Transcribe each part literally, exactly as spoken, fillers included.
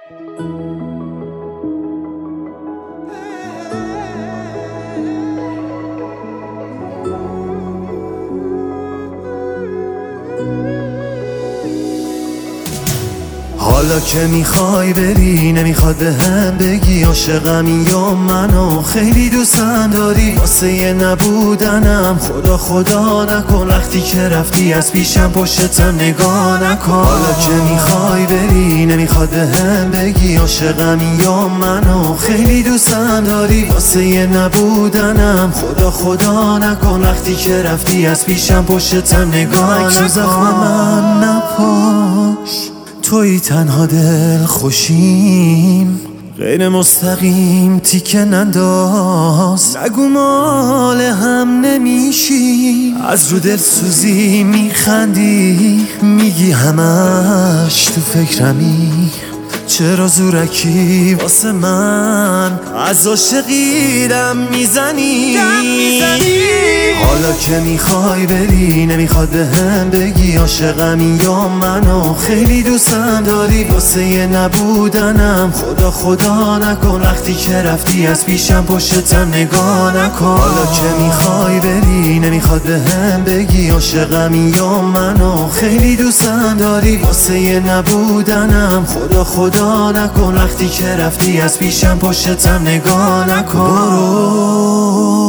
حالا که میخوای بری نمیخواد به هم بگی عاشقمی یا منو خیلی دوستم داری، واسه یه نبودنم خدا خدا نکن، وقتی که رفتی از پیشم پشتم نگاه نکن. حالا که میخوای بری نمیخواد به هم بگی عاشقمی یا منو خیلی دوستم داری، واسه یه نبودنم خدا خدا نکن، وقتی که رفتی از پیشم پشتم نگاه نکن. زخم من نپاش، توی تنها دل خوشیم، غیر مستقیم تیکه ننداز، نگو مال هم نمیشی، از رو دل سوزی میخندی، میگی همش تو فکرمی، چرا زورکی واسه من از عاشقیدم میزنی. حالا که میخوای بری نمیخواد به هم بگی عاشقمی یا منو خیلی دوستم داری، واسه یه نبودنم خدا خدا نکن، وقتی که رفتی از پیشم پشتم نگاه نکن. حالا که میخوای بری نمیخواد به هم بگی عاشقمی یا منو خیلی دوستم داری، واسه یه نبودنم خدا خدا نکن، وقتی که رفتی از پیشم پشتم نگاه نکن. برو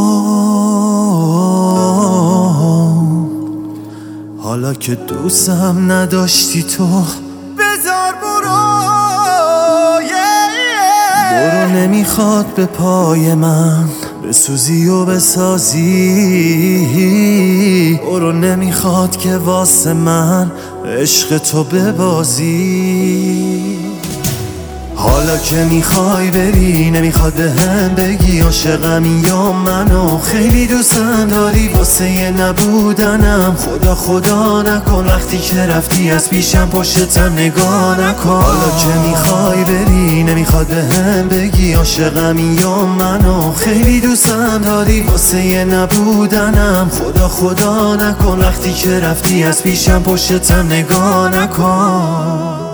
حالا که دوستم نداشتی تو بذار برو، yeah. برو نمیخواد به پای من بسوزی و بسازی، برو نمیخواد که واسه من عشق تو ببازی. حالا که میخوای بری نمیخواد به هم بگی عاشقمی یا منو خیلی دوستم داری، واسه یه نبودنم خدا خدا نکن، وقتی که رفتی از پیشم پشتم نگاه نکن. حالا که میخوای بری نمیخواد به هم بگی عاشقمی یا منو خیلی دوستم داری، واسه یه نبودنم خدا خدا نکن، وقتی که رفتی از پیشم پشتم نگاه نکن.